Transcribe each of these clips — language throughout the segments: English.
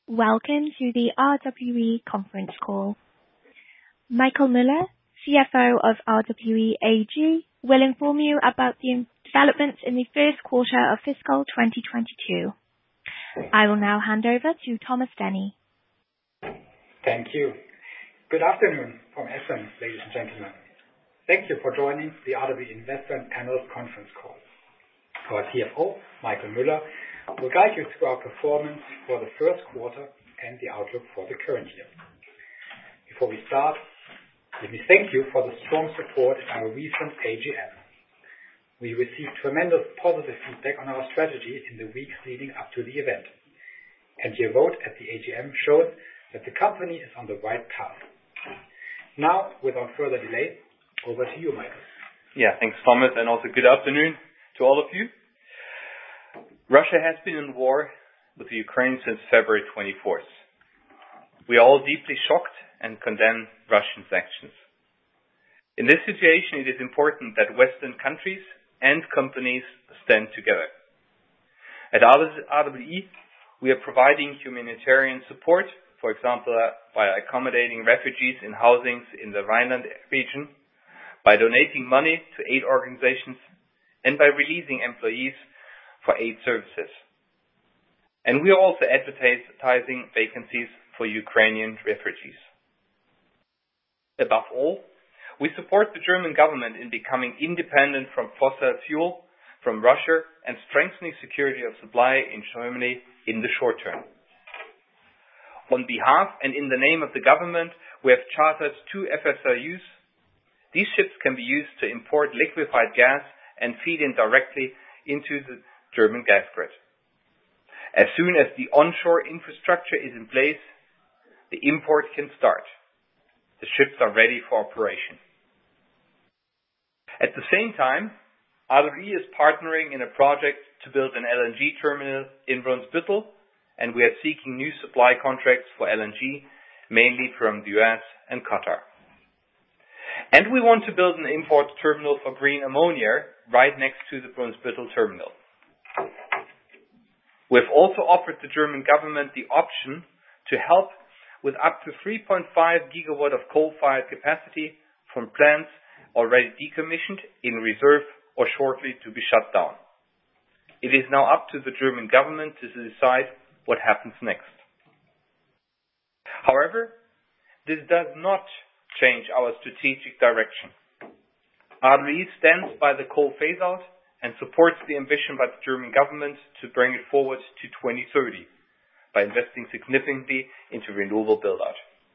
Welcome to the RWE conference call. Michael Müller, CFO of RWE AG, will inform you about the developments in the first quarter of fiscal 2022. I will now hand over to Thomas Denny. Thank you. Good afternoon from Essen, ladies and gentlemen. Thank you for joining the RWE Investor and Analyst Conference Call. Our CFO, Michael Müller, will guide you through our performance for the first quarter and the outlook for the current year. Before we start, let me thank you for the strong support at our recent AGM. We received tremendous positive feedback on our strategy in the weeks leading up to the event. And your vote at the AGM showed that the company is on the right path. Now, without further delay, over to you, Michael. Yeah, thanks, Thomas, and also good afternoon to all of you. Russia has been in war with Ukraine since February 24th. We are all deeply shocked and condemn Russia's actions. In this situation, it is important that Western countries and companies stand together. At RWE, we are providing humanitarian support, for example, by accommodating refugees in housings in the Rhineland region, by donating money to aid organizations, and by releasing employees for aid services. And we are also advertising vacancies for Ukrainian refugees. Above all, we support the German government in becoming independent from fossil fuel from Russia and strengthening security of supply in Germany in the short term. On behalf and in the name of the government, we have chartered 2 FSRUs. These ships can be used to import liquefied gas and feed in directly into the German gas grid. As soon as the onshore infrastructure is in place, the import can start. The ships are ready for operation. At the same time, RWE is partnering in a project to build an LNG terminal in Brunsbüttel, and we are seeking new supply contracts for LNG, mainly from the US and Qatar. And we want to build an import terminal for green ammonia right next to the Brunsbüttel terminal. We've also offered the German government the option to help with up to 3.5 gigawatt of coal-fired capacity from plants already decommissioned, in reserve, or shortly to be shut down. It is now up to the German government to decide what happens next. However, this does not change our strategic direction. RWE stands by the coal phase-out and supports the ambition by the German government to bring it forward to 2030 by investing significantly into renewable build-out.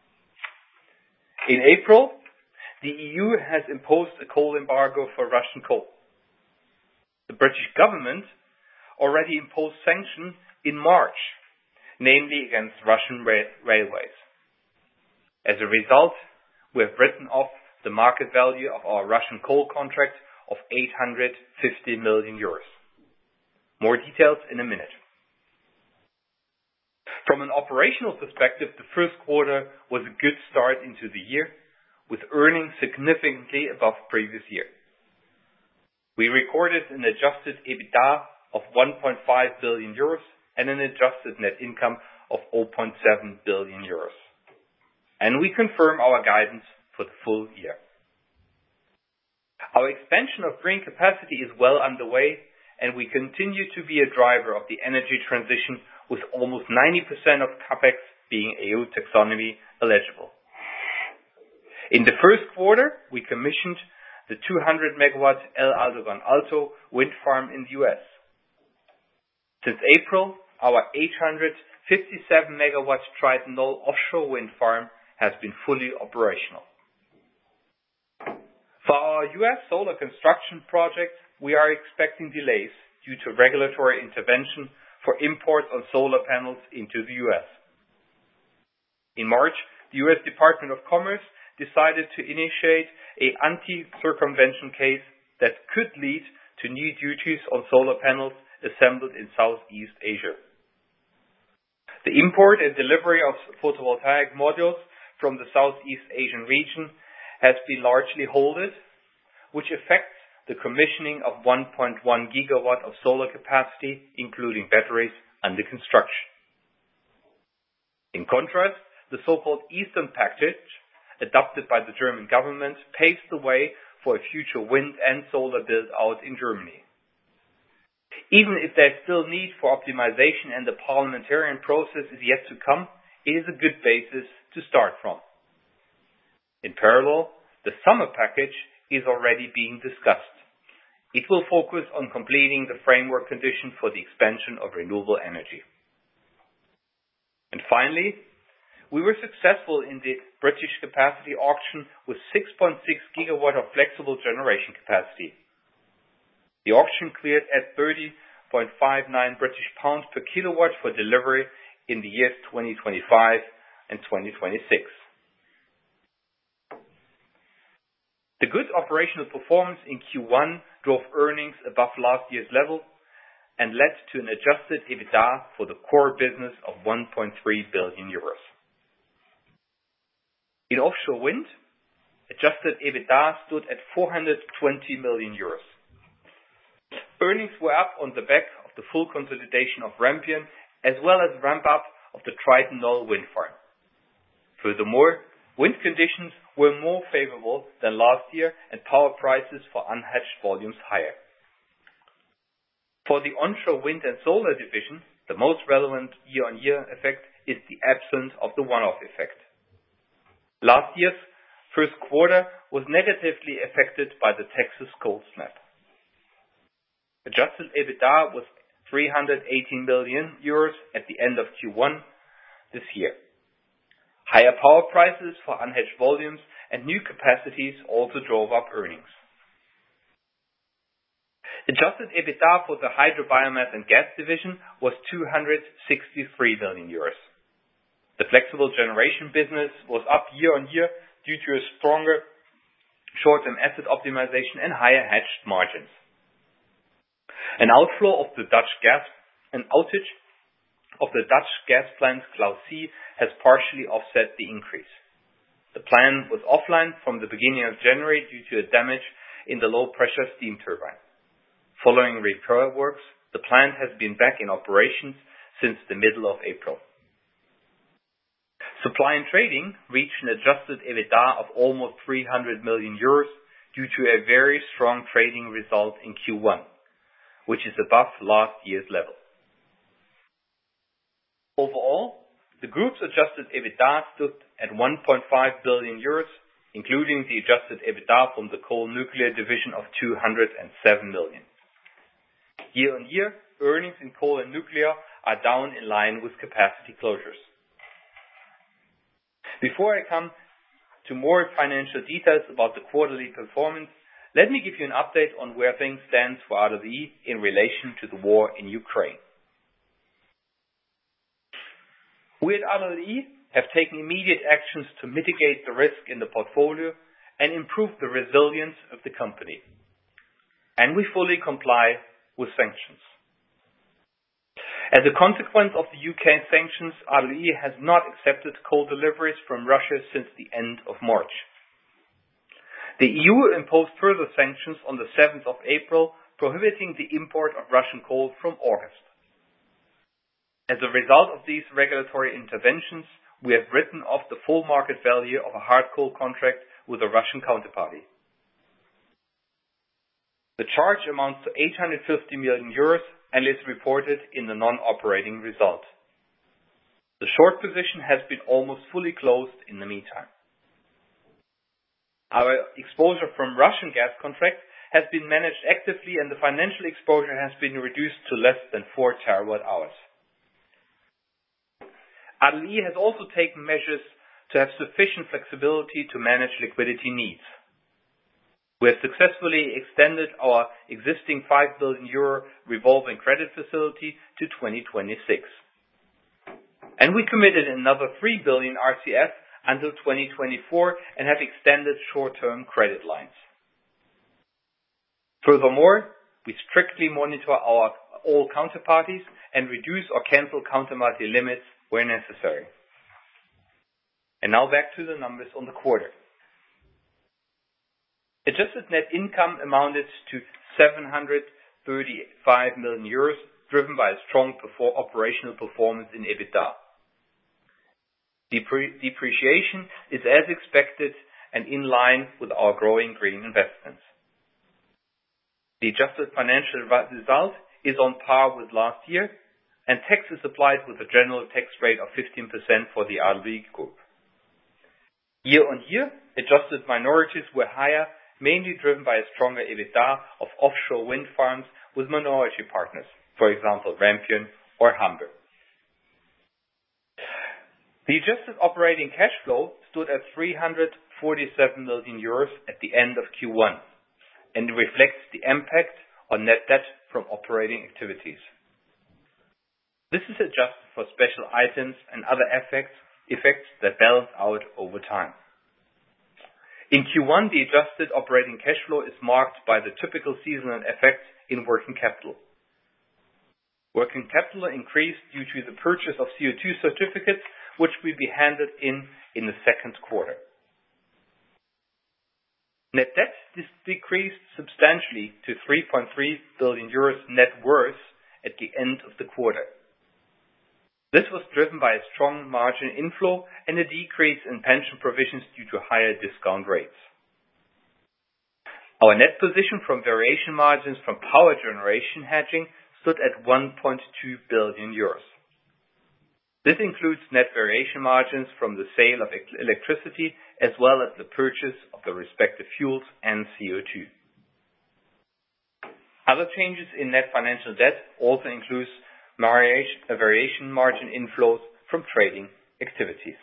In April, the EU has imposed a coal embargo for Russian coal. The British government already imposed sanctions in March, namely against Russian railways. As a result, we have written off the market value of our Russian coal contract of 850 million euros. More details in a minute. From an operational perspective, the first quarter was a good start into the year, with earnings significantly above previous year. We recorded an adjusted EBITDA of 1.5 billion euros and an adjusted net income of 0.7 billion euros. And we confirm our guidance for the full year. Our expansion of green capacity is well underway, and we continue to be a driver of the energy transition, with almost 90% of capex being EU taxonomy eligible. In the first quarter, we commissioned the 200 megawatt El Aldegon Alto wind farm in the US. Since April, our 857 megawatt Triton Knoll offshore wind farm has been fully operational. For our US solar construction project, we are expecting delays due to regulatory intervention for imports of solar panels into the US. In March, the US Department of Commerce decided to initiate an anti-circumvention case that could lead to new duties on solar panels assembled in Southeast Asia. The import and delivery of photovoltaic modules from the Southeast Asian region has been largely halted, which affects the commissioning of 1.1 gigawatt of solar capacity, including batteries, under construction. In contrast, the so-called Eastern Package, adopted by the German government, paves the way for a future wind and solar build-out in Germany. Even if there's still need for optimization and the parliamentarian process is yet to come, it is a good basis to start from. In parallel, the summer package is already being discussed. It will focus on completing the framework condition for the expansion of renewable energy. And finally, we were successful in the British capacity auction with 6.6 gigawatt of flexible generation capacity. The auction cleared at 30.59 British pounds per kilowatt for delivery in the years 2025 and 2026. The good operational performance in Q1 drove earnings above last year's level and led to an adjusted EBITDA for the core business of 1.3 billion euros. In offshore wind, adjusted EBITDA stood at 420 million euros. Earnings were up on the back of the full consolidation of Rampion, as well as ramp-up of the Triton Knoll wind farm. Furthermore, wind conditions were more favorable than last year and power prices for unhedged volumes higher. For the onshore wind and solar division, the most relevant year-on-year effect is the absence of the one-off effect. Last year's first quarter was negatively affected by the Texas cold snap. Adjusted EBITDA was 318 million euros at the end of Q1 this year. Higher power prices for unhedged volumes and new capacities also drove up earnings. Adjusted EBITDA for the hydro, biomass and gas division was 263 million euros. The flexible generation business was up year-on-year due to a stronger short-term asset optimization and higher hedged margins. An outage of the Dutch gas plant Klaus C has partially offset the increase. The plant was offline from the beginning of January due to a damage in the low-pressure steam turbine. Following repair works, the plant has been back in operations since the middle of April. Supply and trading reached an adjusted EBITDA of almost 300 million euros due to a very strong trading result in Q1, which is above last year's level. Overall, the group's adjusted EBITDA stood at 1.5 billion euros, including the adjusted EBITDA from the coal nuclear division of 207 million. Year-on-year, earnings in coal and nuclear are down in line with capacity closures. Before I come to more financial details about the quarterly performance, let me give you an update on where things stand for RWE in relation to the war in Ukraine. We at RWE have taken immediate actions to mitigate the risk in the portfolio and improve the resilience of the company. And we fully comply with sanctions. As a consequence of the UK sanctions, RWE has not accepted coal deliveries from Russia since the end of March. The EU imposed further sanctions on the 7th of April, prohibiting the import of Russian coal from August. As a result of these regulatory interventions, we have written off the full market value of a hard coal contract with a Russian counterparty. The charge amounts to 850 million euros and is reported in the non-operating result. The short position has been almost fully closed in the meantime. Our exposure from Russian gas contracts has been managed actively and the financial exposure has been reduced to less than 4 terawatt-hours. RWE has also taken measures to have sufficient flexibility to manage liquidity needs. We have successfully extended our existing 5 billion euro revolving credit facility to 2026. And we committed another 3 billion RCF until 2024 and have extended short-term credit lines. Furthermore, we strictly monitor all counterparties and reduce or cancel counterparty limits where necessary. And now back to the numbers on the quarter. Adjusted net income amounted to 735 million euros, driven by a strong operational performance in EBITDA. Depreciation is as expected and in line with our growing green investments. The adjusted financial result is on par with last year, and tax is applied with a general tax rate of 15% for the RWE Group. Year-on-year, adjusted minorities were higher, mainly driven by a stronger EBITDA of offshore wind farms with minority partners, for example, Rampion or Hamburg. The adjusted operating cash flow stood at 347 million euros at the end of Q1 and reflects the impact on net debt from operating activities. This is adjusted for special items and other effects that balance out over time. In Q1, the adjusted operating cash flow is marked by the typical seasonal effects in working capital. Working capital increased due to the purchase of CO2 certificates, which will be handed in the second quarter. Net debt decreased substantially to 3.3 billion euros net worth at the end of the quarter. This was driven by a strong margin inflow and a decrease in pension provisions due to higher discount rates. Our net position from variation margins from power generation hedging stood at 1.2 billion euros. This includes net variation margins from the sale of electricity as well as the purchase of the respective fuels and CO2. Other changes in net financial debt also includes variation margin inflows from trading activities.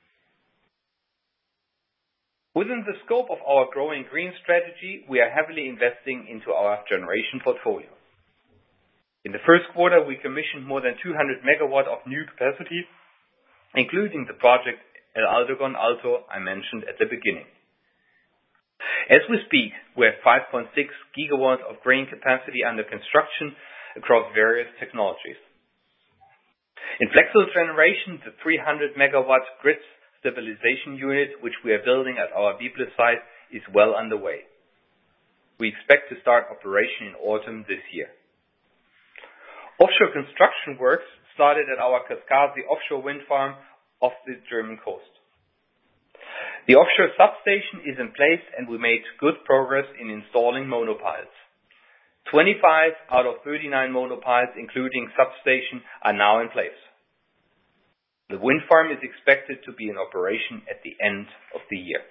Within the scope of our growing green strategy, we are heavily investing into our generation portfolio. In the first quarter, we commissioned more than 200 megawatt of new capacity, including the project El Aldegon Alto I mentioned at the beginning. As we speak, we have 5.6 gigawatts of green capacity under construction across various technologies. In flexible generation, the 300 megawatt grid stabilization unit, which we are building at our Wible site, is well underway. We expect to start operation in autumn this year. Offshore construction works started at our Kaskasi offshore wind farm off the German coast. The offshore substation is in place and we made good progress in installing monopiles. 25 out of 39 monopiles, including substation, are now in place. The wind farm is expected to be in operation at the end of the year.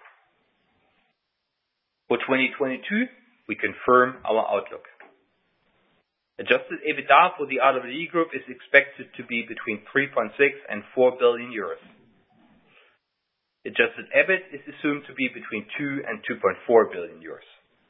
For 2022, we confirm our outlook. Adjusted EBITDA for the RWE Group is expected to be between 3.6 and 4 billion euros. Adjusted EBIT is assumed to be between 2 and 2.4 billion euros.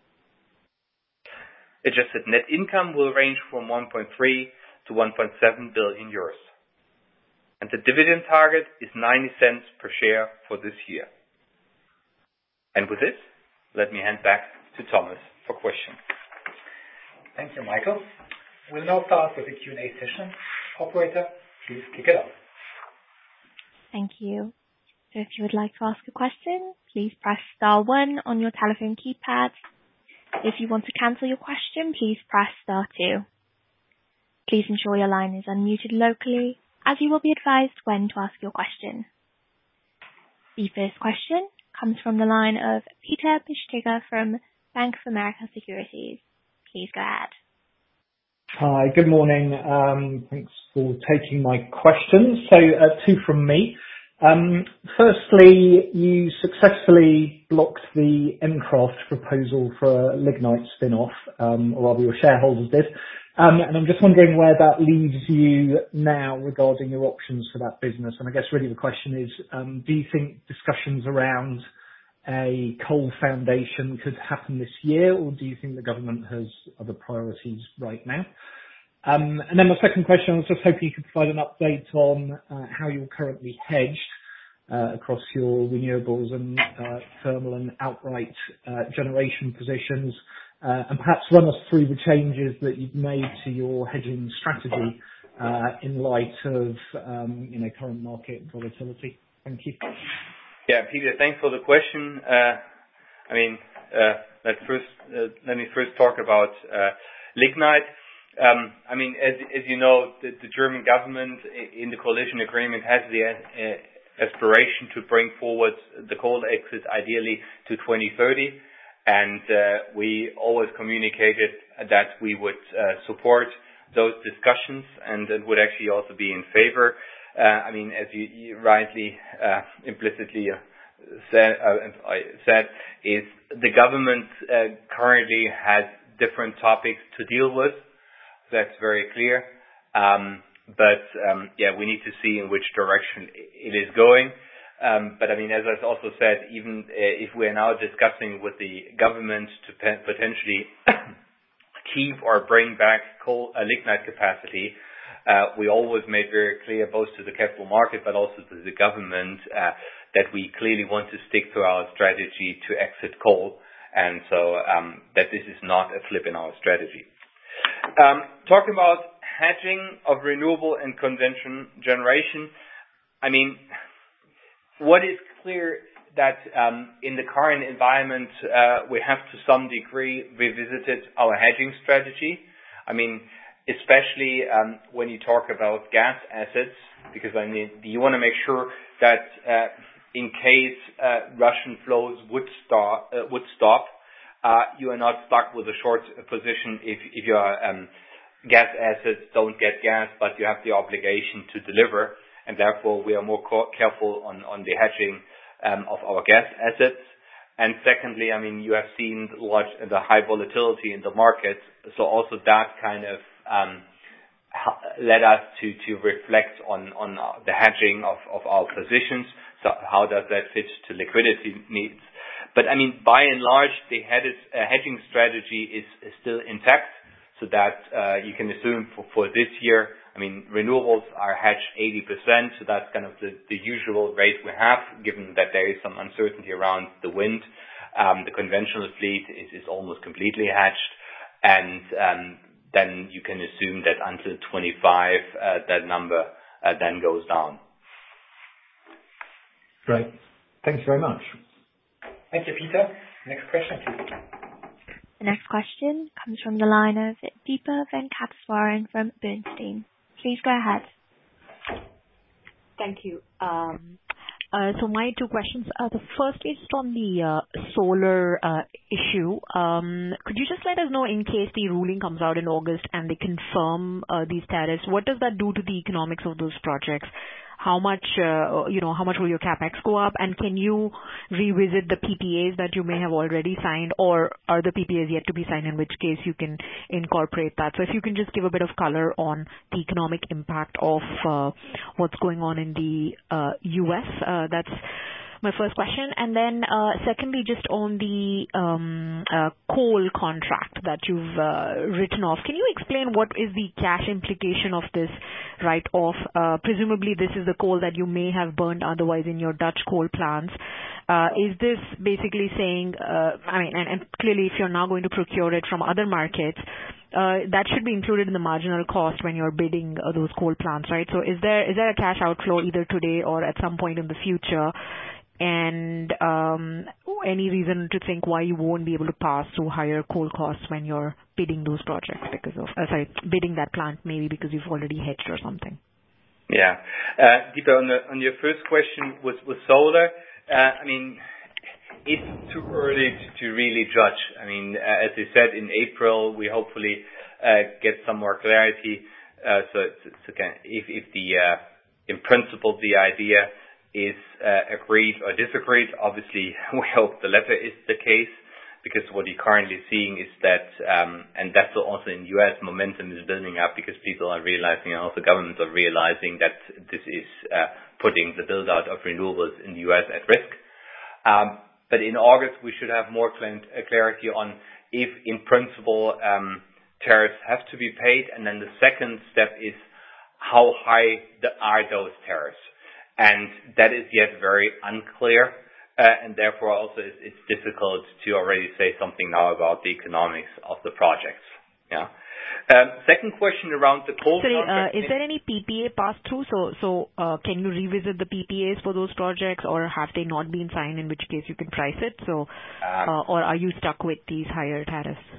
Adjusted net income will range from 1.3 to 1.7 billion euros. And the dividend target is 90 cents per share for this year. And with this, let me hand back to Thomas for questions. Thank you, Michael. We'll now start with the Q&A session. Operator, please kick it off. Thank you. So if you would like to ask a question, please press star 1 on your telephone keypad. If you want to cancel your question, please press star 2. Please ensure your line is unmuted locally, as you will be advised when to ask your question. The first question comes from the line of Peter Bisztyga from Bank of America Securities. Please go ahead. Hi, good morning. Thanks for taking my questions. So, two from me. Firstly, you successfully blocked the Encraft proposal for a lignite spin-off, or rather your shareholders did. And I'm just wondering where that leaves you now regarding your options for that business. And I guess really the question is, do you think discussions around a coal foundation could happen this year, or do you think the government has other priorities right now? And then my second question, I was just hoping you could provide an update on how you're currently hedged across your renewables and thermal and outright generation positions, and perhaps run us through the changes that you've made to your hedging strategy in light of current market volatility. Thank you. Yeah, Peter, thanks for the question. Let me first talk about lignite. As you know, the German government in the coalition agreement has the aspiration to bring forward the coal exit ideally to 2030. And we always communicated that we would support those discussions and would actually also be in favor. As you rightly implicitly said, is the government currently has different topics to deal with. That's very clear. We need to see in which direction it is going. As I also said, even if we are now discussing with the government to potentially keep or bring back coal lignite capacity, we always made very clear, both to the capital market but also to the government, that we clearly want to stick to our strategy to exit coal, and so that this is not a flip in our strategy. Talking about hedging of renewable and conventional generation, what is clear that in the current environment, we have to some degree revisited our hedging strategy. Especially when you talk about gas assets, because you want to make sure that in case Russian flows would stop, you are not stuck with a short position if your gas assets don't get gas, but you have the obligation to deliver, and therefore we are more careful on the hedging of our gas assets. And secondly, you have seen the high volatility in the market, so also that kind of led us to reflect on the hedging of our positions. So how does that fit to liquidity needs? But by and large, the hedging strategy is still intact, so that you can assume for this year, renewables are hedged 80%, so that's kind of the usual rate we have, given that there is some uncertainty around the wind. The conventional fleet is almost completely hedged, and then you can assume that until 25, that number then goes down. Great. Thanks very much. Thank you, Peter. Next question, please. The next question comes from the line of Deepa Venkateswaran from Bernstein. Please go ahead. Thank you. So my two questions. The first is on the solar issue. Could you just let us know, in case the ruling comes out in August and they confirm these tariffs, what does that do to the economics of those projects? How much will your capex go up? And can you revisit the PPAs that you may have already signed, or are the PPAs yet to be signed, in which case you can incorporate that? So if you can just give a bit of color on the economic impact of what's going on in the US, that's my first question. And then secondly, just on the coal contract that you've written off, can you explain what is the cash implication of this write-off? Presumably this is the coal that you may have burned otherwise in your Dutch coal plants. Is this basically saying, and clearly if you're now going to procure it from other markets, that should be included in the marginal cost when you're bidding those coal plants, right? So is there a cash outflow either today or at some point in the future? And any reason to think why you won't be able to pass through higher coal costs when you're bidding those projects bidding that plant, maybe because you've already hedged or something? Yeah. Deepa, on your first question with solar, it's too early to really judge. As I said, in April, we hopefully get some more clarity. So if in principle, the idea is agreed or disagreed, obviously we hope the latter is the case, because what you're currently seeing is that, and that's also in US, momentum is building up because people are realizing, and also governments are realizing, that this is putting the build out of renewables in the US at risk. But in August, we should have more clarity on if, in principle, tariffs have to be paid, and then the second step is how high are those tariffs. And that is yet very unclear, and therefore also it's difficult to already say something now about the economics of the projects. Yeah. Second question around the coal contract. Is there any PPA pass-through? So can you revisit the PPAs for those projects, or have they not been signed, in which case you can price it? So, or are you stuck with these higher tariffs?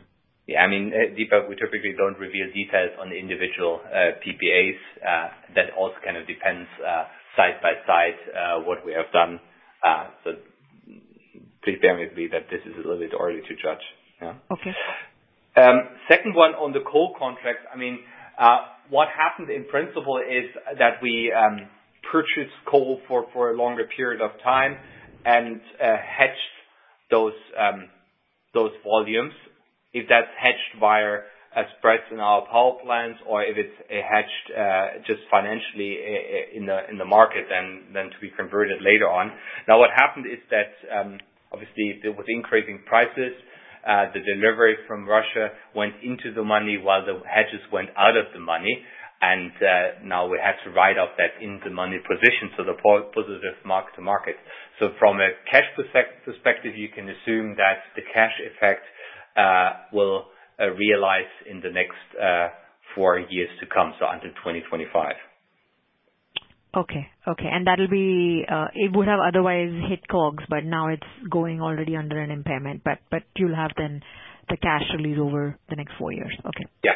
Yeah, I mean, Deepak, we typically don't reveal details on the individual PPAs. That also kind of depends side by side what we have done. So please bear with me that this is a little bit early to judge. Yeah. Okay. Second one on the coal contracts. I mean, what happened in principle is that we purchased coal for a longer period of time and hedged those volumes. If that's hedged via spreads in our power plants, or if it's hedged just financially in the market, then to be converted later on. Now, what happened is that obviously with increasing prices, the delivery from Russia went into the money while the hedges went out of the money, and now we have to write off that in the money position, so the positive mark to market. So from a cash perspective, you can assume that the cash effect will realize in the next 4 years to come, so until 2025. Okay. And that'll be, it would have otherwise hit COGS, but now it's going already under an impairment, but you'll have then the cash release over the next 4 years. Okay. Yeah.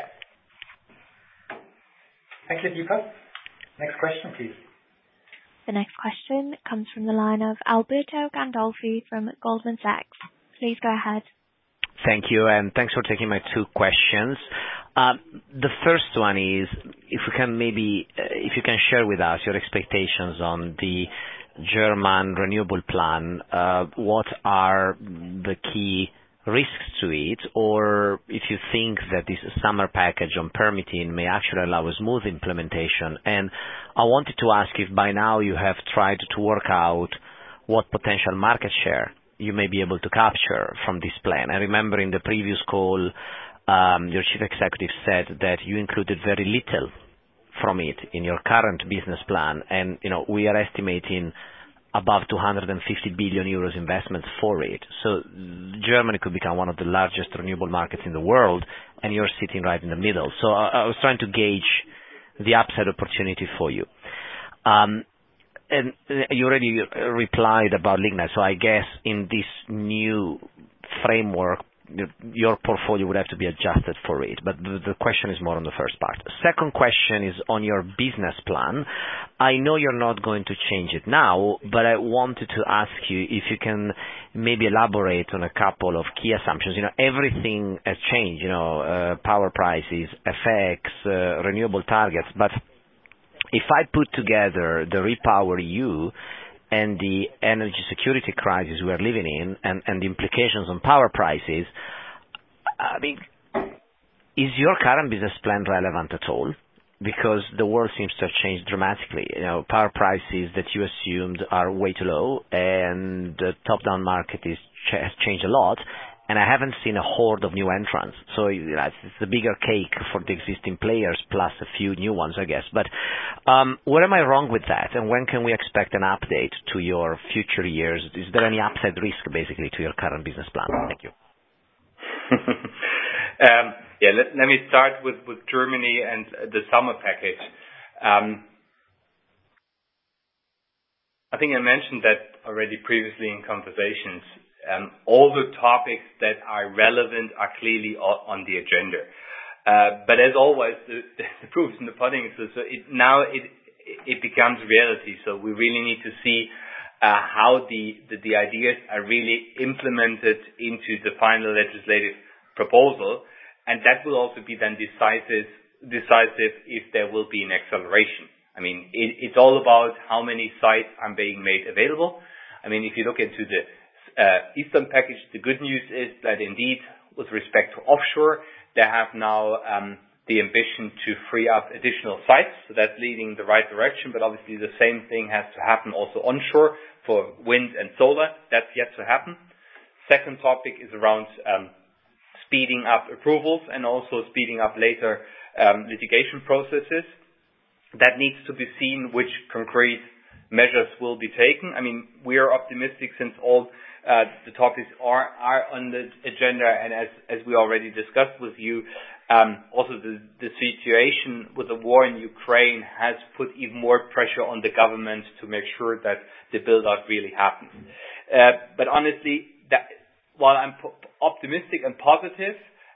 Thank you, Deepak. Next question, please. The next question comes from the line of Alberto Gandolfi from Goldman Sachs. Please go ahead. Thank you, and thanks for taking my 2 questions. The first one is, if you can share with us your expectations on the German renewable plan, what are the key risks to it, or if you think that this summer package on permitting may actually allow a smooth implementation. And I wanted to ask if by now you have tried to work out what potential market share you may be able to capture from this plan. I remember in the previous call, your chief executive said that you included very little from it in your current business plan, and we are estimating above 250 billion euros investments for it. So Germany could become one of the largest renewable markets in the world, and you're sitting right in the middle. So I was trying to gauge the upside opportunity for you. And you already replied about lignite, so I guess in this new framework, your portfolio would have to be adjusted for it. But the question is more on the first part. Second question is on your business plan. I know you're not going to change it now, but I wanted to ask you if you can maybe elaborate on a couple of key assumptions. Everything has changed, power prices, FX, renewable targets, but if I put together the REPowerEU and the energy security crisis we are living in and the implications on power prices, I mean, is your current business plan relevant at all? Because the world seems to have changed dramatically. Power prices that you assumed are way too low, and the top-down market has changed a lot, and I haven't seen a horde of new entrants. So it's a bigger cake for the existing players plus a few new ones, I guess. But where am I wrong with that? And when can we expect an update to your future years? Is there any upside risk, basically, to your current business plan? Thank you. Let me start with Germany and the summer package. I think I mentioned that already previously in conversations. All the topics that are relevant are clearly on the agenda. But as always, the proof is in the pudding. So now it becomes reality. So we really need to see how the ideas are really implemented into the final legislative proposal, and that will also be then decisive if there will be an acceleration. I mean, it's all about how many sites are being made available. I mean, if you look into the Eastern package, the good news is that indeed, with respect to offshore, they have now the ambition to free up additional sites. So that's leading the right direction. But obviously, the same thing has to happen also onshore for wind and solar. That's yet to happen. Second topic is around speeding up approvals and also speeding up later litigation processes. That needs to be seen which concrete measures will be taken. I mean, we are optimistic since all the topics are on the agenda, and as we already discussed with you, also the situation with the war in Ukraine has put even more pressure on the government to make sure that the build-out really happens. But honestly, while I'm optimistic and positive,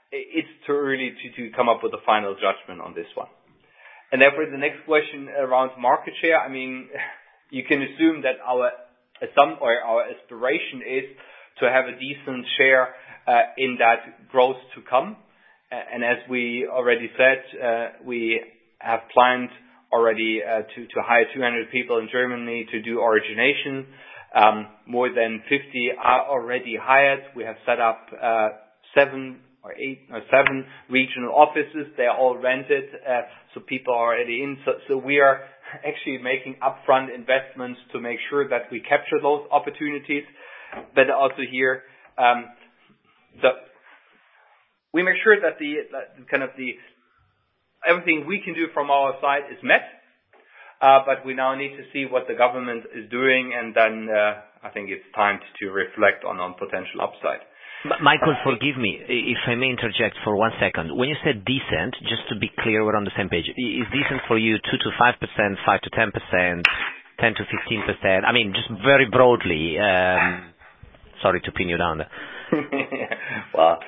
it's too early to come up with a final judgment on this one. And therefore, the next question around market share, I mean, you can assume that our aspiration is to have a decent share in that growth to come. And as we already said, we have planned already to hire 200 people in Germany to do origination. More than 50 are already hired. We have set up 7 regional offices. They are all rented, so people are already in. So we are actually making upfront investments to make sure that we capture those opportunities. But also here, so we make sure that everything we can do from our side is met. But we now need to see what the government is doing, and then I think it's time to reflect on potential upside. Michael, forgive me if I may interject for 1 second. When you said decent, just to be clear, we're on the same page. Is decent for you 2 to 5%, 5 to 10%, 10 to 15%? I mean, just very broadly. Sorry to pin you down there. Well,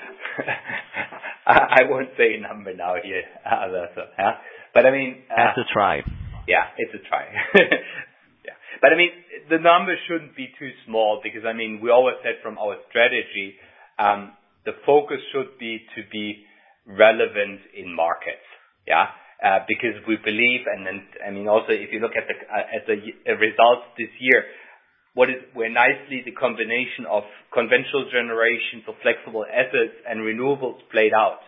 I won't say a number now here. But I mean, that's a try. Yeah, it's a try. Yeah. But I mean, the number shouldn't be too small because, I mean, we always said from our strategy, the focus should be to be relevant in markets. Yeah. Because we believe, and then, I mean, also if you look at the results this year, where nicely the combination of conventional generation, so flexible assets and renewables played out.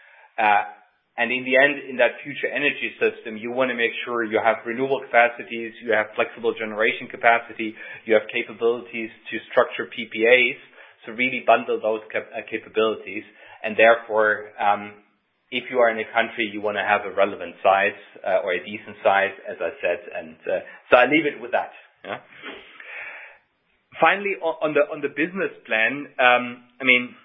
And in the end, in that future energy system, you want to make sure you have renewable capacities, you have flexible generation capacity, you have capabilities to structure PPAs, so really bundle those capabilities. And therefore, if you are in a country, you want to have a relevant size or a decent size, as I said. And so I leave it with that. Yeah. Finally, on the business plan, I mean,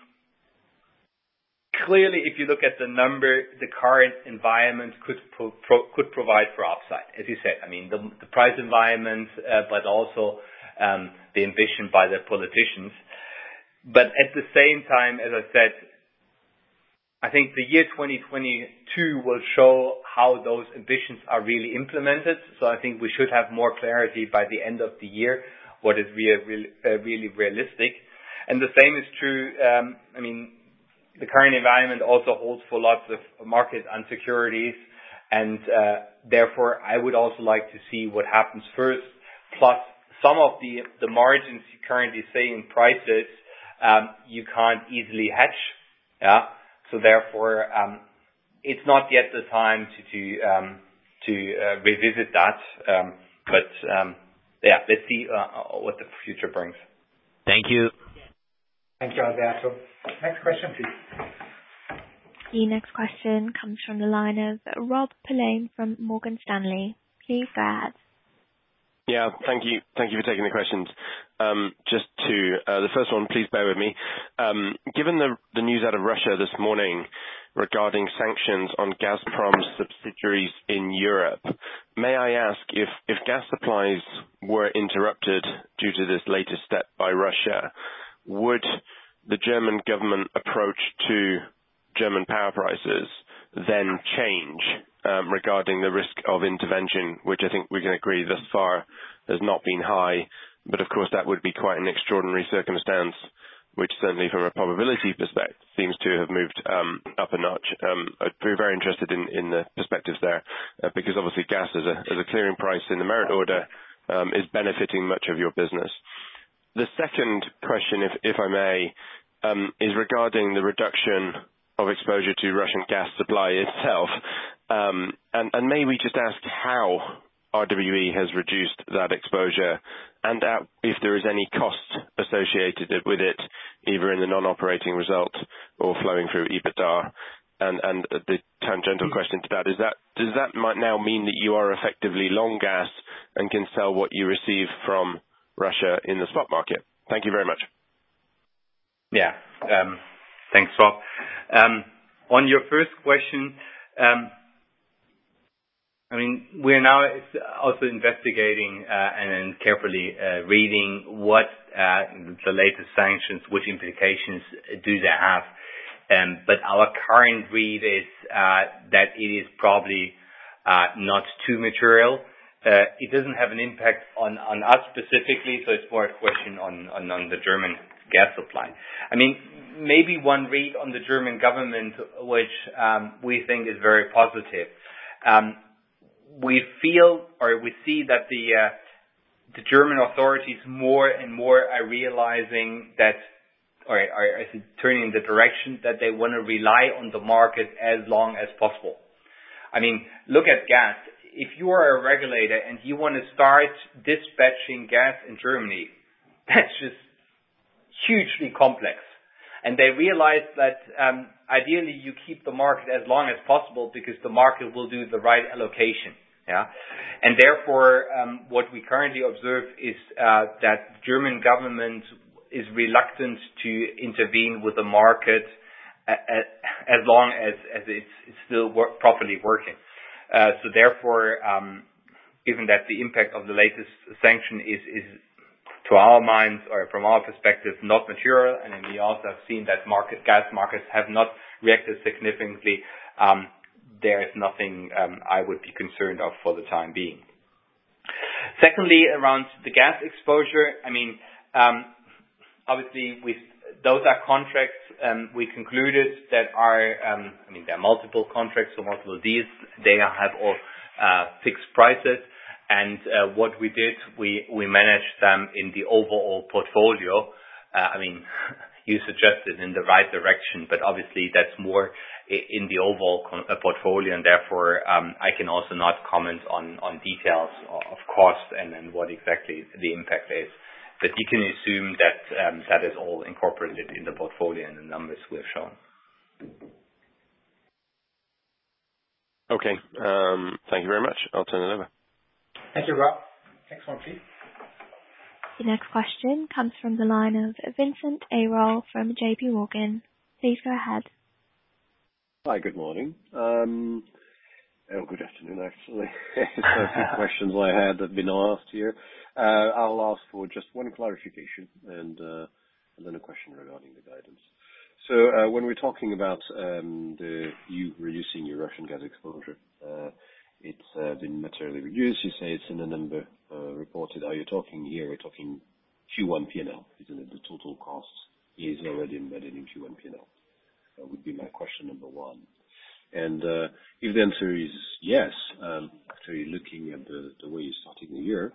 clearly, if you look at the number, the current environment could provide for upside. As you said, I mean, the price environment, but also the ambition by the politicians. But at the same time, as I said, I think the year 2022 will show how those ambitions are really implemented. So I think we should have more clarity by the end of the year, what is really realistic. And the same is true, I mean, the current environment also holds for lots of market insecurities, and therefore I would also like to see what happens first. Plus, some of the margins you currently see in prices, you can't easily hedge. Yeah. So therefore, it's not yet the time to revisit that. Yeah, let's see what the future brings. Thank you. Thank you, Alberto. Next question, please. The next question comes from the line of Rob Pulleyn from Morgan Stanley. Please go ahead. Yeah, thank you. Thank you for taking the questions. Just the first one, please bear with me. Given the news out of Russia this morning regarding sanctions on Gazprom's subsidiaries in Europe, may I ask if gas supplies were interrupted due to this latest step by Russia, would the German government approach to German power prices then change regarding the risk of intervention, which I think we can agree thus far has not been high, but of course that would be quite an extraordinary circumstance, which certainly from a probability perspective seems to have moved up a notch. I'd be very interested in the perspectives there, because obviously gas as a clearing price in the merit order is benefiting much of your business. The second question, if I may, is regarding the reduction of exposure to Russian gas supply itself. And may we just ask how RWE has reduced that exposure, and if there is any cost associated with it, either in the non-operating result or flowing through EBITDA. And the tangential question to that is does that might now mean that you are effectively long gas and can sell what you receive from Russia in the spot market? Thank you very much. Yeah. Thanks, Rob. On your first question, I mean, we're now also investigating and carefully reading what the latest sanctions, which implications do they have. But our current read is that it is probably not too material. It doesn't have an impact on us specifically, so it's more a question on the German gas supply. I mean, maybe one read on the German government, which we think is very positive. We feel, or we see that the German authorities more and more are realizing that, or are turning in the direction that they want to rely on the market as long as possible. I mean, look at gas. If you are a regulator and you want to start dispatching gas in Germany, that's just hugely complex. And they realize that ideally you keep the market as long as possible because the market will do the right allocation. Yeah, and therefore what we currently observe is that the German government is reluctant to intervene with the market as long as it's still properly working. So therefore, given that the impact of the latest sanction is to our minds, or from our perspective, not material, and then we also have seen that gas markets have not reacted significantly, there is nothing I would be concerned of for the time being. Secondly, around the gas exposure, I mean, obviously those are contracts we concluded that are, I mean, there are multiple contracts or multiple deals. They have all fixed prices. And what we did, we managed them in the overall portfolio. I mean, you suggested in the right direction, but obviously that's more in the overall portfolio, and therefore I can also not comment on details of cost and what exactly the impact is. But you can assume that that is all incorporated in the portfolio and the numbers we've shown. Okay. Thank you very much. I'll turn it over. Thank you, Rob. Next one, please. The next question comes from the line of Vincent Ayral from JP Morgan. Please go ahead. Hi, good morning. Good afternoon, actually. So a few questions I had have been asked here. I'll ask for just one clarification and then a question regarding the guidance. So when we're talking about you reducing your Russian gas exposure, it's been materially reduced. You say it's in the number reported. Are you talking here? We're talking Q1 P&L, isn't it? The total cost is already embedded in Q1 P&L. That would be my question number one. And if the answer is yes, actually looking at the way you're starting the year,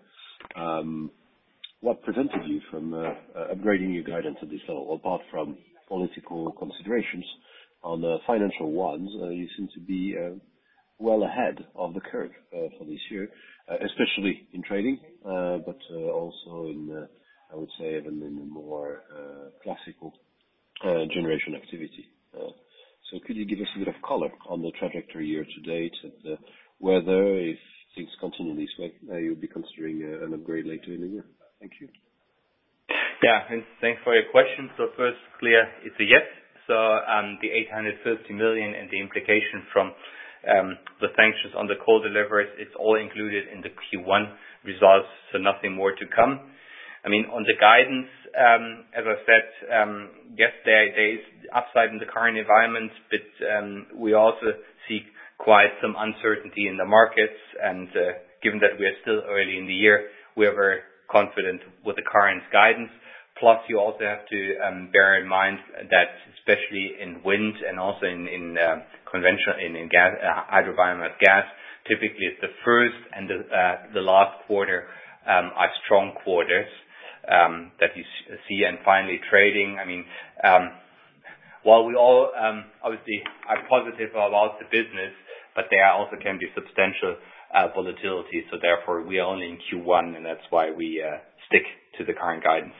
what prevented you from upgrading your guidance at this level, apart from political considerations? On the financial ones, you seem to be well ahead of the curve for this year, especially in trading, but also in, I would say, even in the more classical generation activity. So could you give us a bit of color on the trajectory year to date and whether, if things continue this way, you'll be considering an upgrade later in the year? Thank you. Yeah, and thanks for your question. So first, clear, it's a yes. So the 850 million and the implication from the sanctions on the coal deliveries, it's all included in the Q1 results, so nothing more to come. I mean, on the guidance, as I said, yes, there is upside in the current environment, but we also see quite some uncertainty in the markets. And given that we are still early in the year, we are very confident with the current guidance. Plus, you also have to bear in mind that especially in wind and also in conventional in gas, hydro biomass gas, typically it's the first and the last quarter are strong quarters that you see. And finally, trading. I mean, while we all obviously are positive about the business, but there also can be substantial volatility. So therefore, we are only in Q1, and that's why we stick to the current guidance.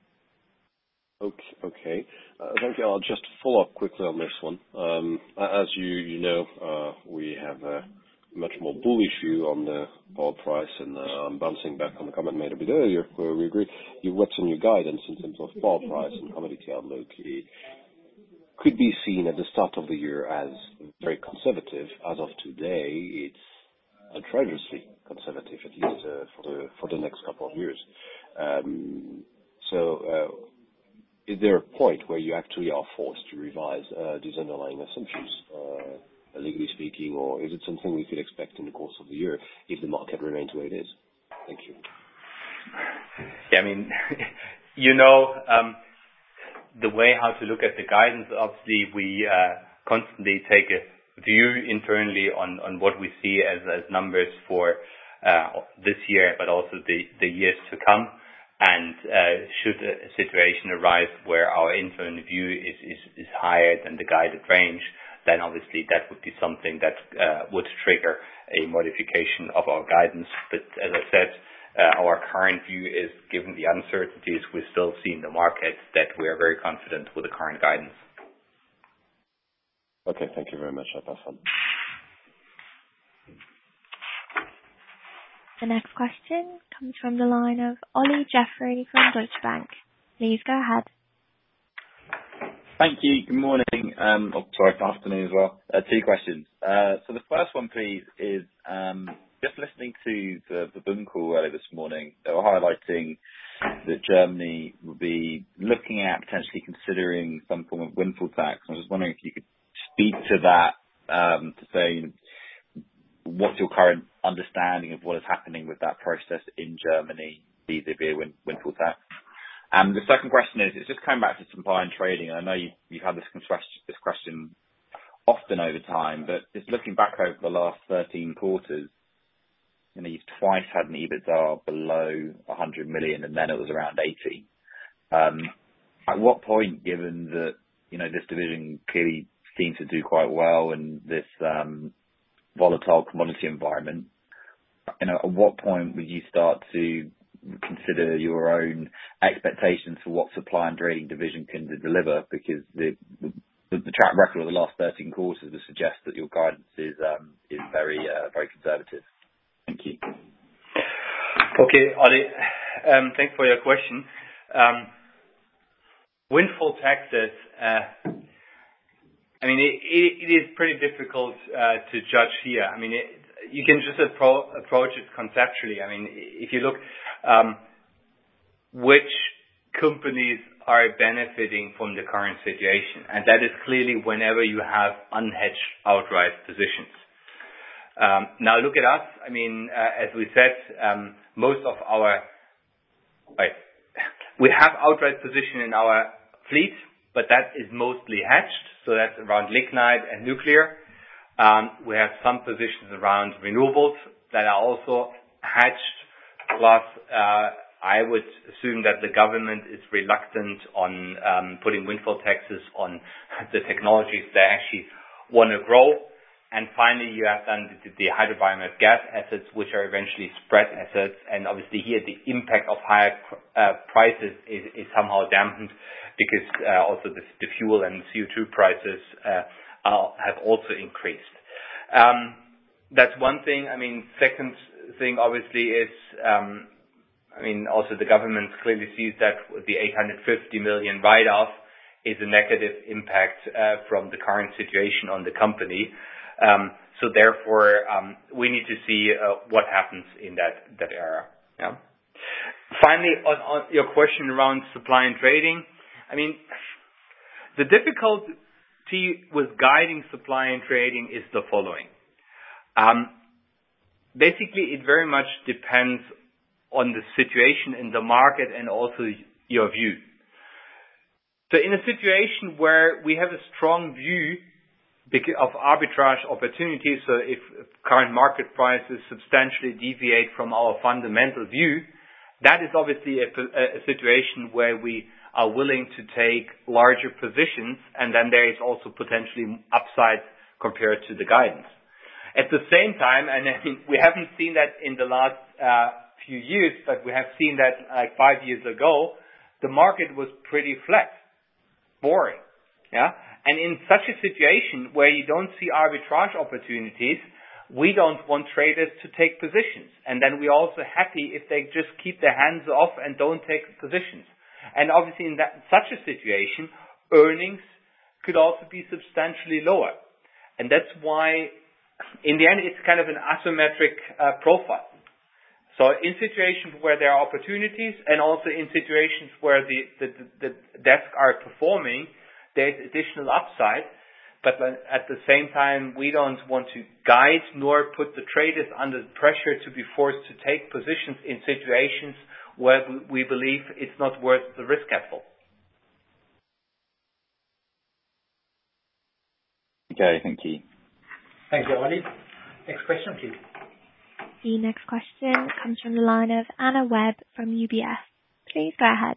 Okay. Thank you. I'll just follow up quickly on this one. As you know, we have a much more bullish view on the power price, and I'm bouncing back on the comment made a bit earlier, where we agree. What's in your guidance in terms of power price and commodity outlook? It could be seen at the start of the year as very conservative. As of today, it's outrageously conservative, at least for the next couple of years. So is there a point where you actually are forced to revise these underlying assumptions, legally speaking, or is it something we could expect in the course of the year if the market remains where it is? Thank you. Yeah, I mean, the way how to look at the guidance, obviously we constantly take a view internally on what we see as numbers for this year, but also the years to come. And should a situation arise where our internal view is higher than the guided range, then obviously that would be something that would trigger a modification of our guidance. But as I said, our current view is, given the uncertainties we still see in the market, that we are very confident with the current guidance. Okay, thank you very much. I'll pass on. The next question comes from the line of Ollie Jeffrey from Deutsche Bank. Please go ahead. Thank you. Good morning. Good afternoon as well. 2 questions. So the first one, please, is just listening to the Bund call earlier this morning. They were highlighting that Germany will be looking at potentially considering some form of windfall tax. I was just wondering if you could speak to that, to say what's your current understanding of what is happening with that process in Germany vis-a-vis windfall tax. And the second question is, it's just coming back to supply and trading. I know you've had this question often over time, but just looking back over the last 13 quarters, you've twice had an EBITDA below 100 million, and then it was around 80. At what point, given that this division clearly seems to do quite well in this volatile commodity environment, at what point would you start to consider your own expectations for what supply and trading division can deliver? Because the track record of the last 13 quarters would suggest that your guidance is very very conservative. Thank you. Okay, Ollie, thanks for your question. Windfall taxes, I mean, it is pretty difficult to judge here. I mean, you can just approach it conceptually. I mean, if you look, which companies are benefiting from the current situation, and that is clearly whenever you have unhedged outright positions. Now look at us. I mean, as we said, we have outright position in our fleet, but that is mostly hedged. So that's around lignite and nuclear. We have some positions around renewables that are also hedged. Plus, I would assume that the government is reluctant on putting windfall taxes on the technologies they actually want to grow. And finally, you have then the hydrobiomass gas assets, which are eventually spread assets. And obviously here, the impact of higher prices is somehow dampened because also the fuel and CO2 prices have also increased. That's one thing. I mean, second thing obviously is, also the government clearly sees that the 850 million write-off is a negative impact from the current situation on the company. So therefore, we need to see what happens in that area. Yeah. Finally, on your question around supply and trading, I mean, the difficulty with guiding supply and trading is the following. Basically, it very much depends on the situation in the market and also your view. So in a situation where we have a strong view of arbitrage opportunities, so if current market prices substantially deviate from our fundamental view, that is obviously a situation where we are willing to take larger positions, and then there is also potentially upside compared to the guidance. At the same time, and I mean, we haven't seen that in the last few years, but we have seen that like 5 years ago, the market was pretty flat, boring. Yeah. And in such a situation where you don't see arbitrage opportunities, we don't want traders to take positions. And then we're also happy if they just keep their hands off and don't take positions. And obviously in such a situation, earnings could also be substantially lower. And that's why, in the end, it's kind of an asymmetric profile. So in situations where there are opportunities and also in situations where the desks are performing, there's additional upside. But at the same time, we don't want to guide nor put the traders under pressure to be forced to take positions in situations where we believe it's not worth the risk capital. Okay, thank you. Thank you, Ollie. Next question, please. The next question comes from the line of Anna Webb from UBS. Please go ahead.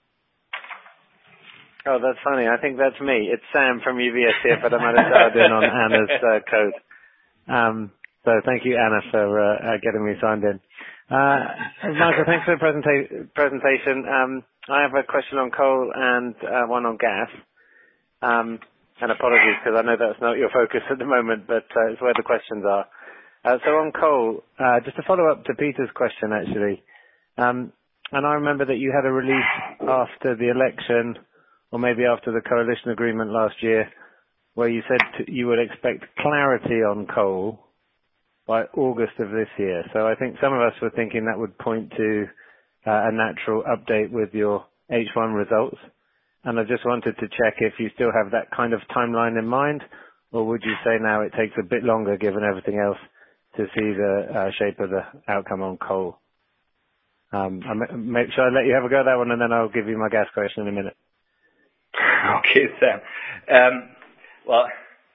Oh, that's funny. I think that's me. It's Sam from UBS here, but I might have dialed in on Anna's code. So thank you, Anna, for getting me signed in. Michael, thanks for the presentation. I have a question on coal and one on gas. And apologies, because I know that's not your focus at the moment, but it's where the questions are. So on coal, just to follow up to Peter's question, actually, and I remember that you had a release after the election, or maybe after the coalition agreement last year, where you said you would expect clarity on coal by August of this year. So I think some of us were thinking that would point to a natural update with your H1 results. And I just wanted to check if you still have that kind of timeline in mind, or would you say now it takes a bit longer given everything else to see the shape of the outcome on coal? Shall I let you have a go at that one, and then I'll give you my gas question in a minute? Okay, Sam. Well,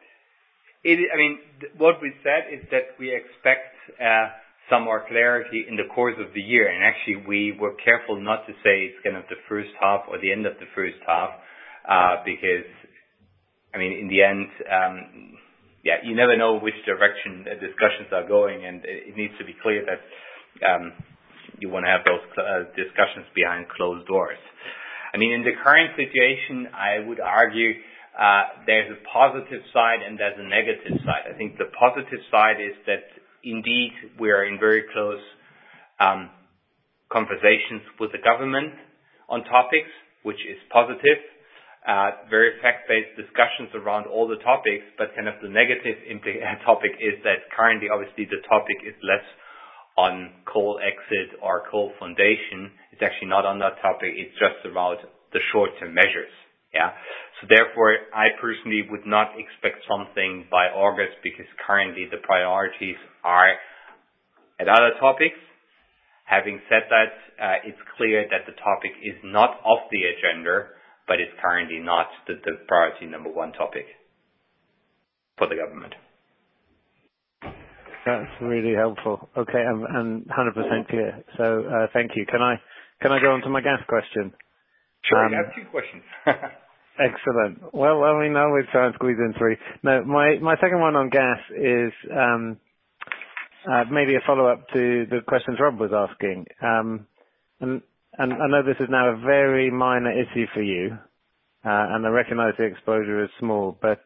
what we said is that we expect some more clarity in the course of the year. And actually, we were careful not to say it's kind of the first half or the end of the first half, because, in the end, you never know which direction discussions are going, and it needs to be clear that you want to have those discussions behind closed doors. In the current situation, I would argue there's a positive side and there's a negative side. I think the positive side is that indeed we are in very close conversations with the government on topics, which is positive. Very fact-based discussions around all the topics, but kind of the negative topic is that currently, obviously, the topic is less on coal exit or coal foundation. It's actually not on that topic. It's just about the short-term measures. Yeah. So therefore, I personally would not expect something by August, because currently the priorities are at other topics. Having said that, it's clear that the topic is not off the agenda, but it's currently not the priority number one topic for the government. That's really helpful. Okay, and 100% clear. So thank you. Can I go on to my gas question? Sure, you have two questions. Excellent. Well, now we've tried to squeeze in three. No, my second one on gas is maybe a follow-up to the questions Rob was asking. And I know this is now a very minor issue for you, and I recognize the exposure is small, but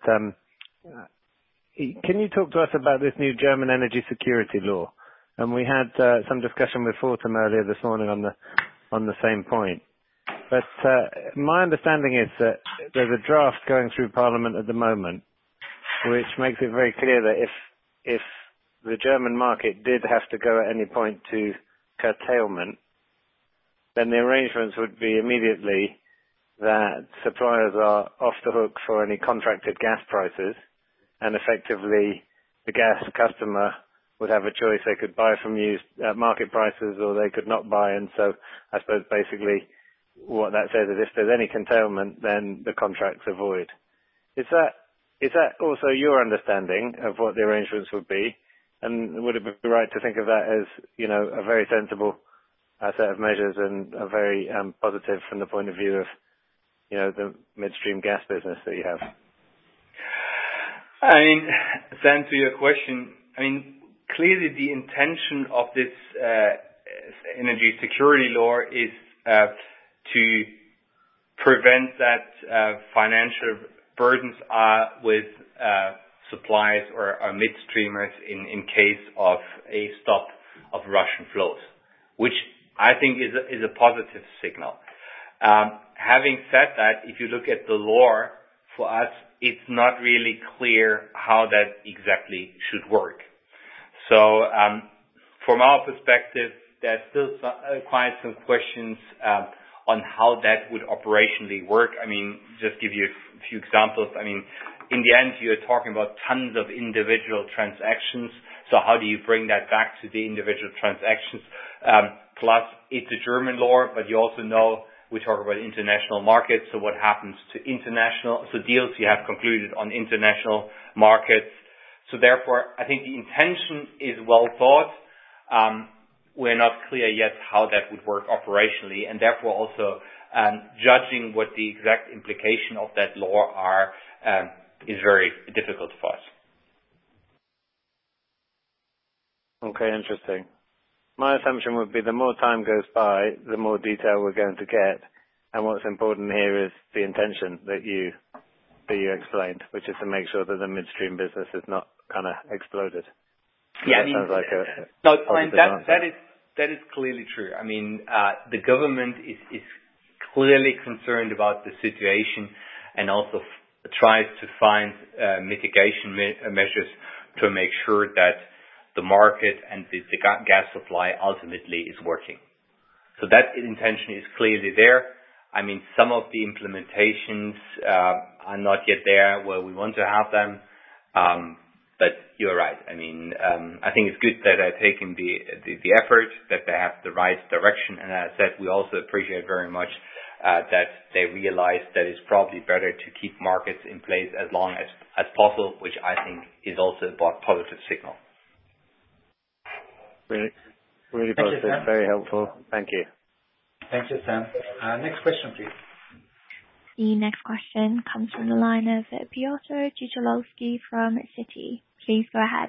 can you talk to us about this new German energy security law? And we had some discussion with Fortum earlier this morning on the same point. But my understanding is that there's a draft going through Parliament at the moment, which makes it very clear that if the German market did have to go at any point to curtailment, then the arrangements would be immediately that suppliers are off the hook for any contracted gas prices, and effectively the gas customer would have a choice. They could buy from you at market prices, or they could not buy. And so I suppose basically what that says is if there's any curtailment, then the contracts are void. Is that also your understanding of what the arrangements would be? And would it be right to think of that as, a very sensible set of measures and a very positive from the point of view of, the midstream gas business that you have? Sam, to your question, clearly the intention of this energy security law is to prevent that financial burdens are with suppliers or midstreamers in case of a stop of Russian flows, which I think is a positive signal. Having said that, if you look at the law, for us, it's not really clear how that exactly should work. So from our perspective, there's still quite some questions on how that would operationally work. I mean, just give you a few examples. I mean, in the end, you're talking about tons of individual transactions. So how do you bring that back to the individual transactions? Plus, it's a German law, but you also know we talk about international markets. So what happens to deals you have concluded on international markets? So therefore, I think the intention is well thought. We're not clear yet how that would work operationally, and therefore also judging what the exact implication of that law are is very difficult for us. Okay, interesting. My assumption would be the more time goes by, the more detail we're going to get, and what's important here is the intention that you explained, which is to make sure that the midstream business is not kind of exploded. Yeah, sounds like that is clearly true. I mean, the government is clearly concerned about the situation and also tries to find mitigation measures to make sure that the market and the gas supply ultimately is working. So that intention is clearly there. I mean, some of the implementations are not yet there where we want to have them. But you're right. I mean, I think it's good that they're taking the effort, that they have the right direction. And as I said, we also appreciate very much that they realize that it's probably better to keep markets in place as long as possible, which I think is also a positive signal. Really positive. Sam. Very helpful. Thank you. Thank you, Sam. Next question, please. The next question comes from the line of Piotr Dzieciolowski from Citi. Please go ahead.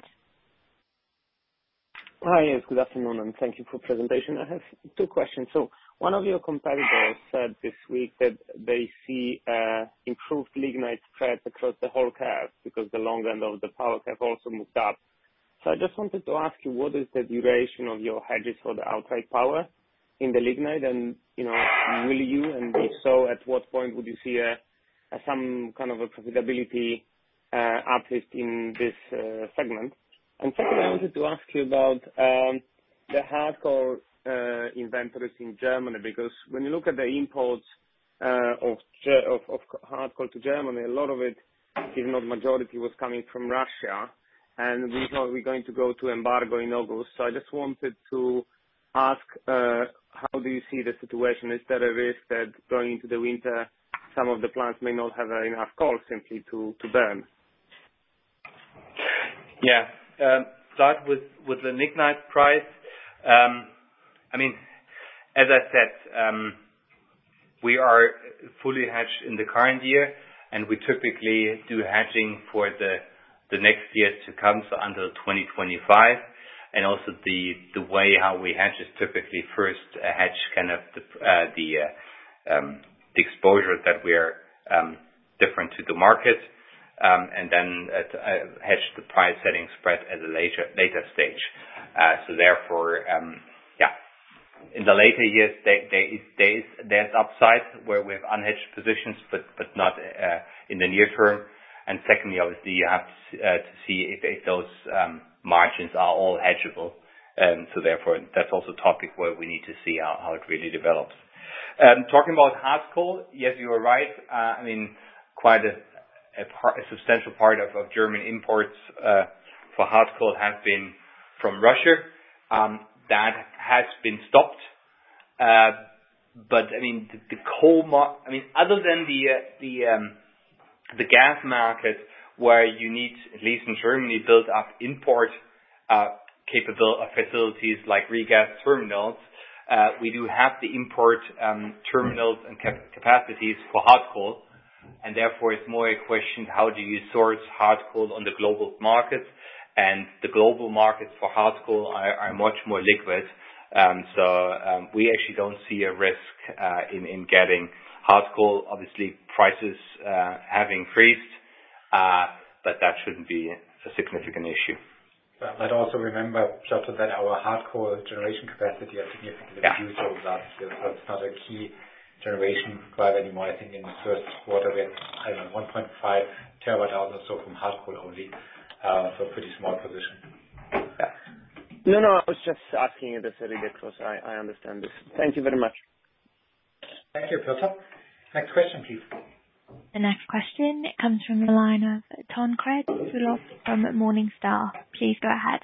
Hi, yes, good afternoon, and thank you for the presentation. I have two questions. So one of your competitors said this week that they see improved lignite spreads across the whole curve because the long end of the power curve also moved up. So I just wanted to ask you, what is the duration of your hedges for the outright power in the lignite, and will you, and if so, at what point would you see some kind of a profitability uplift in this segment? And second, I wanted to ask you about the hardcore inventories in Germany, because when you look at the imports of hardcore to Germany, a lot of it, if not majority, was coming from Russia, and we thought we're going to go to embargo in August. So I just wanted to ask, how do you see the situation? Is there a risk that going into the winter, some of the plants may not have enough coal simply to burn? Yeah. Start with the lignite price. I mean, as I said, we are fully hedged in the current year, and we typically do hedging for the next years to come, so until 2025. And also the way how we hedge is typically first hedge kind of the exposure that we are different to the market, and then hedge the price setting spread at a later stage. So therefore, in the later years, there's upside where we have unhedged positions, but not in the near term. And secondly, obviously, you have to see if those margins are all hedgeable. So therefore, that's also a topic where we need to see how it really develops. Talking about hard coal, yes, you are right. I mean, quite a substantial part of German imports for hard coal have been from Russia. That has been stopped. But I mean, the coal other than the gas market, where you need, at least in Germany, build up import capable facilities like regas terminals, we do have the import terminals and capacities for hard coal, and therefore it's more a question, how do you source hard coal on the global markets? And the global markets for hard coal are much more liquid. So we actually don't see a risk in getting hard coal. Obviously, prices have increased, but that shouldn't be a significant issue. But also remember, Piotr, that our hard coal generation capacity has significantly reduced over last year. So it's not a key generation driver anymore. I think in the first quarter we had 1.5 terawatt hours or so from hard coal only. So a pretty small position. Yeah. No, I was just asking if there's a read across. I understand this. Thank you very much. Thank you, Piotr. Next question, please. The next question comes from the line of Tancred Fulop from Morningstar. Please go ahead.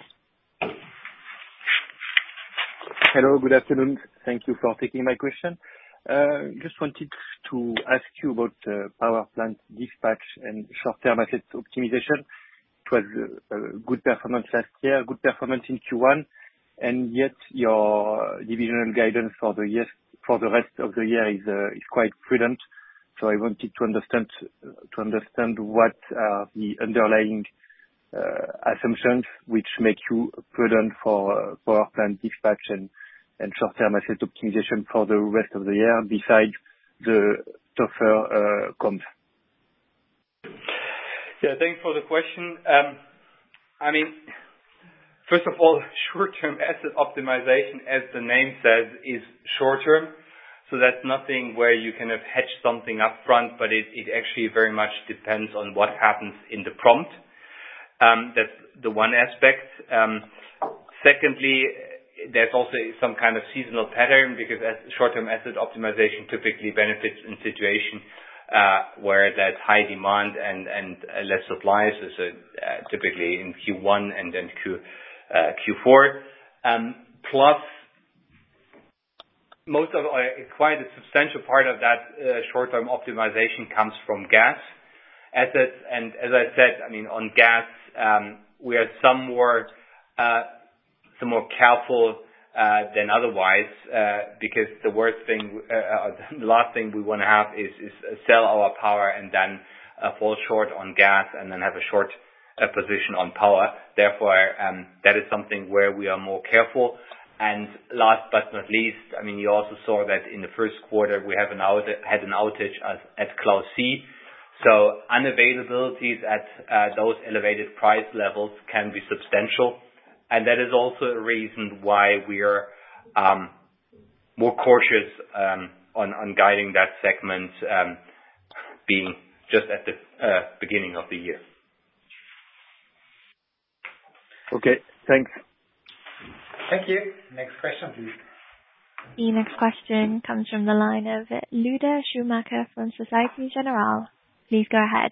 Hello, good afternoon. Thank you for taking my question. Just wanted to ask you about power plant dispatch and short-term asset optimization. It was a good performance last year, good performance in Q1, and yet your divisional guidance for the rest of the year is quite prudent. So I wanted to understand what are the underlying assumptions which make you prudent for power plant dispatch and short-term asset optimization for the rest of the year, besides the tougher comps. Yeah, thanks for the question. First of all, short-term asset optimization, as the name says, is short-term. So that's nothing where you kind of hedge something up front, but it actually very much depends on what happens in the prompt. That's the one aspect. Secondly, there's also some kind of seasonal pattern, because short-term asset optimization typically benefits in situation where there's high demand and less supply. So typically in Q1 and then Q4. Plus, quite a substantial part of that short-term optimization comes from gas assets. And as I said, on gas, we are some more careful than otherwise, because the last thing we want to have is sell our power and then fall short on gas and then have a short position on power. Therefore, that is something where we are more careful. And last but not least, you also saw that in the first quarter we had an outage at Klaus C. So unavailabilities at those elevated price levels can be substantial. And that is also a reason why we are more cautious on guiding that segment, being just at the beginning of the year. Okay, thanks. Thank you. Next question, please. The next question comes from the line of Lueder Schumacher from Societe Generale. Please go ahead.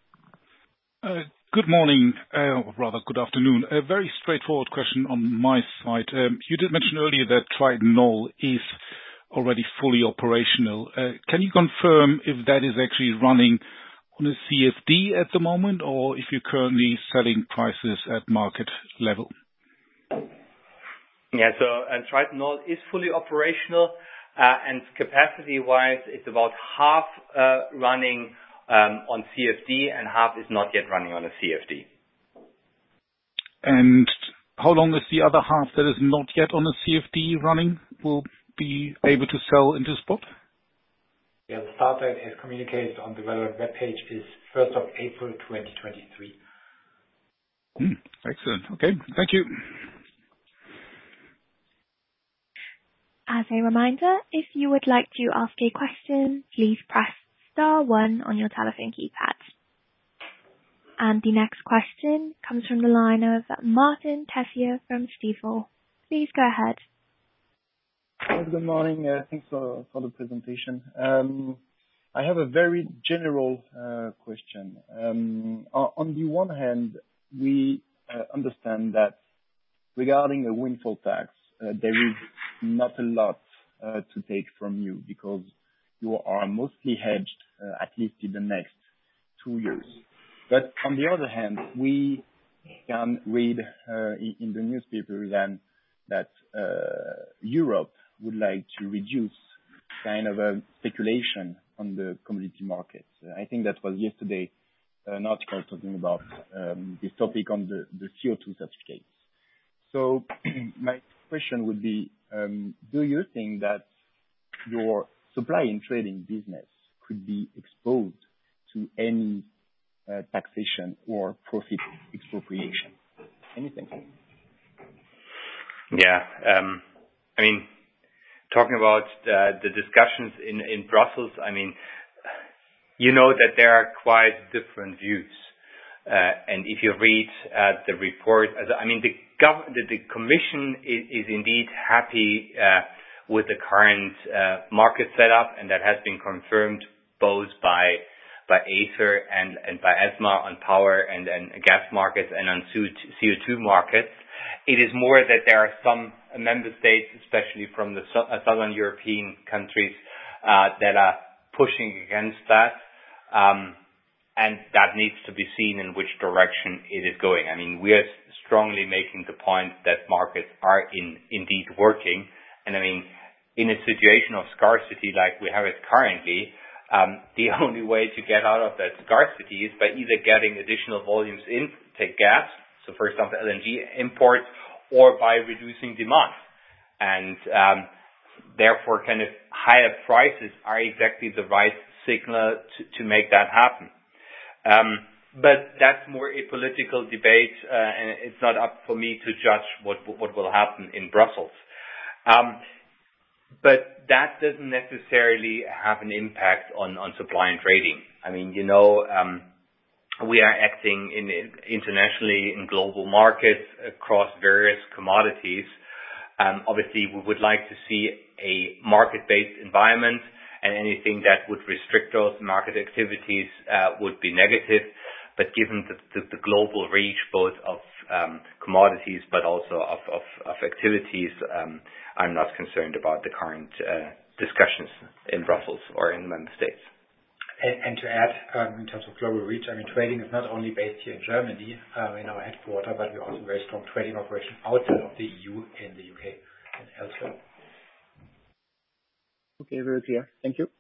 Good morning, or rather good afternoon. A very straightforward question on my side. You did mention earlier that Triton Knoll is already fully operational. Can you confirm if that is actually running on a CFD at the moment, or if you're currently selling prices at market level? Yeah, so Triton Knoll is fully operational, and capacity-wise, it's about half running on CFD, and half is not yet running on a CFD. And how long is the other half that is not yet on a CFD running will be able to sell into spot? Yeah, the start date as communicated on the relevant webpage is 1st of April 2023. Excellent. Okay, thank you. As a reminder, if you would like to ask a question, please press star 1 on your telephone keypad. And the next question comes from the line of Martin Tessier from Stifel. Please go ahead. Good morning. Thanks for the presentation. I have a very general question. On the one hand, we understand that regarding a windfall tax, there is not a lot to take from you, because you are mostly hedged, at least in the next 2 years. But on the other hand, we can read in the newspaper then that Europe would like to reduce kind of a speculation on the commodity market. I think that was yesterday an article talking about this topic on the CO2 certificates. So my question would be, do you think that your supply and trading business could be exposed to any taxation or profit expropriation? Anything? Yeah, talking about the discussions in Brussels, you know that there are quite different views. And if you read the report, the Commission is indeed happy with the current market setup, and that has been confirmed both by Acer and by ESMA on power and gas markets and on CO2 markets. It is more that there are some member states, especially from the southern European countries, that are pushing against that. And that needs to be seen in which direction it is going. We are strongly making the point that markets are indeed working. And in a situation of scarcity like we have it currently, the only way to get out of that scarcity is by either getting additional volumes in, take gas, so for example LNG imports, or by reducing demand. And therefore kind of higher prices are exactly the right signal to make that happen. But that's more a political debate, and it's not up for me to judge what will happen in Brussels. But that doesn't necessarily have an impact on supply and trading. We are acting internationally in global markets across various commodities. Obviously, we would like to see a market-based environment, and anything that would restrict those market activities would be negative. But given the global reach, both of commodities but also of activities, I'm not concerned about the current discussions in Brussels or in the member states. And to add, in terms of global reach, trading is not only based here in Germany, in our headquarters, but we also have very strong trading operation outside of the EU, in the UK and elsewhere. Okay, very clear. Thank you.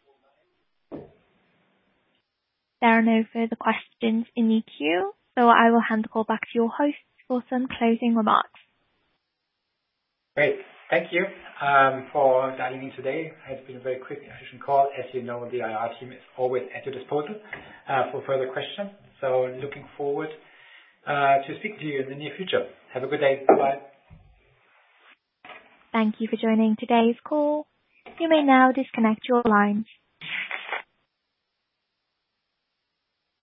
There are no further questions in the queue, so I will hand the call back to your hosts for some closing remarks. Great. Thank you for dialing in today. It has been a very quick and efficient call. As you know, the IR team is always at your disposal for further questions. So looking forward to speak to you in the near future. Have a good day. Bye-bye. Thank you for joining today's call. You may now disconnect your lines.